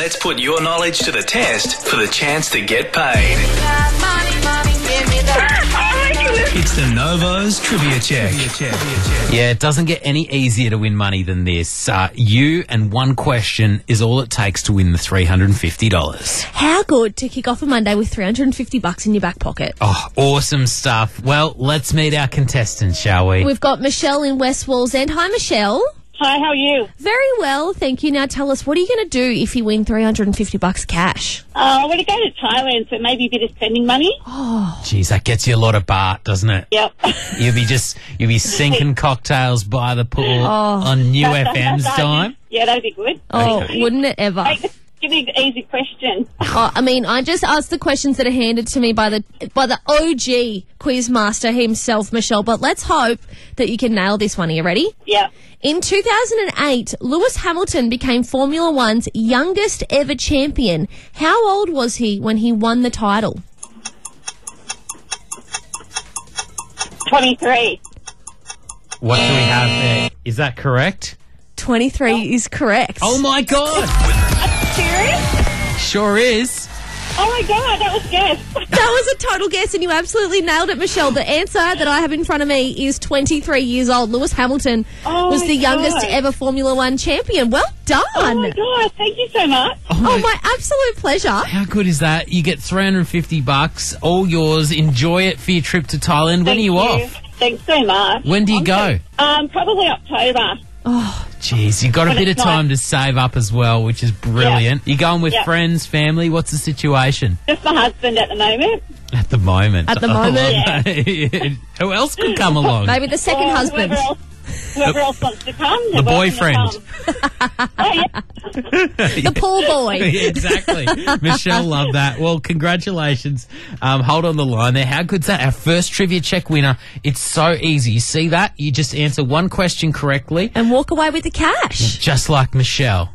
Let's put your knowledge to the test for the chance to get paid. It's the Novo's Trivia Check. Yeah, it doesn't get any easier to win money than this. You and one question is all it takes to win the $350. How good to kick off a Monday with $350 in your back pocket. Oh, awesome stuff. Well, let's meet our contestants, shall we? We've got Michelle in West Wallsend. Hi, Michelle. Hi, how are you? Very well, thank you. Now tell us, what are you going to do if you win $350 cash? I want to go to Thailand, so maybe a bit of spending money. Geez, that gets you a lot of baht, doesn't it? Yep. You'll be sinking cocktails by the pool on New FM's time. Yeah, that'd be good. Oh, wouldn't it ever? Hey, just give me an easy question. I just asked the questions that are handed to me by the OG quizmaster himself, Michelle, but let's hope that you can nail this one. Are you ready? Yeah. In 2008, Lewis Hamilton became Formula One's youngest ever champion. How old was he when he won the title? 23. What do we have there? Is that correct? 23 is correct. Oh, my God. Serious? Sure is. Oh, my God, that was guess. That was a total guess, and you absolutely nailed it, Michelle. The answer that I have in front of me is 23 years old. Lewis Hamilton was the youngest ever Formula One champion. Well done. Oh, my God, thank you so much. Oh, my absolute pleasure. How good is that? You get $350, all yours. Enjoy it for your trip to Thailand. When are you off? Thanks so much. When do you go? Probably October. Oh, jeez, you've got a bit of time to save up as well, which is brilliant. Yeah. You going with friends, family? What's the situation? Just my husband at the moment. At the moment. At the moment. Who else could come along? maybe the second husband. Whoever else wants to come. The boyfriend. The pool boy. Exactly. Michelle loved that. Well, congratulations. Hold on the line there. How good's that? Our first trivia check winner. It's so easy. You see that? You just answer one question correctly. And walk away with the cash. Just like Michelle.